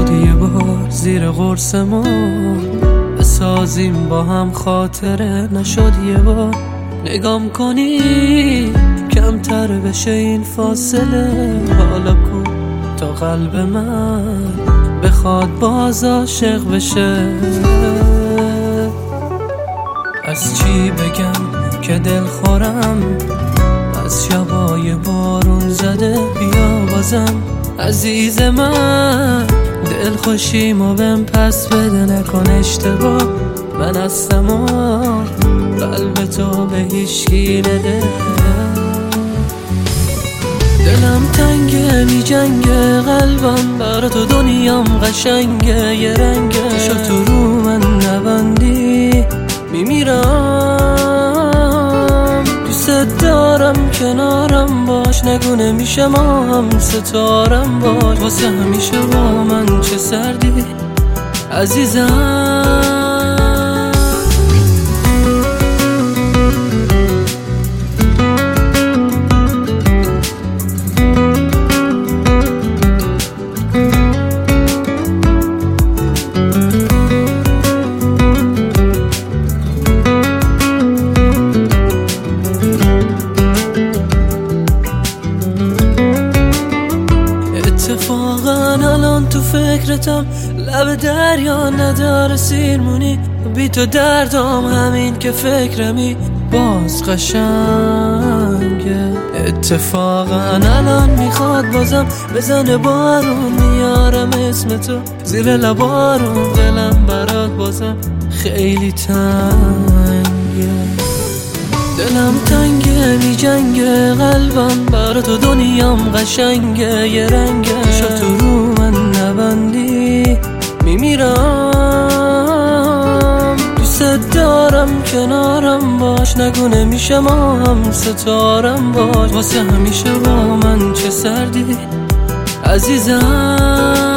نشد یه بار زیر قرص ما بسازیم با هم خاطره، نشد یه بار نگام کنی کمتر بشه این فاصله. حالا کو تا قلب من بخواد باز عاشق بشه. از چی بگم که دل خورم، از شبای بارون زده بیا بازم عزیز من. دل خوشیمو بهم پس بده، نکن اشتباه من هستم و قلب تو به هیچکی نده. دلم تنگه می جنگه قلبم برا تو، دنیام قشنگه یه رنگه. چشا تو رو من نبندی میمیرم، دوست دارم کنارم باش، نگونه میشه ما هم ستارم باش. واسه همیشه با من چه سردی عزیزم. اتفاقا الان تو فکرتم، لب دریا نداره سیرمونی، بی تو دردم همین که فکرمی باز قشنگه. اتفاقا الان میخواد بازم بزنه بارون، میارم اسم تو زیر لبارون، دلم برات بازم خیلی تنگه. دلم تنگه می جنگه قلبم برا تو، دنیام قشنگه یه رنگه. شو تو رو من نبندی میمیرم، دوست دارم کنارم باش، نگونه میشه ما هم ستارم باش. واسه همیشه با من چه سردی عزیزم.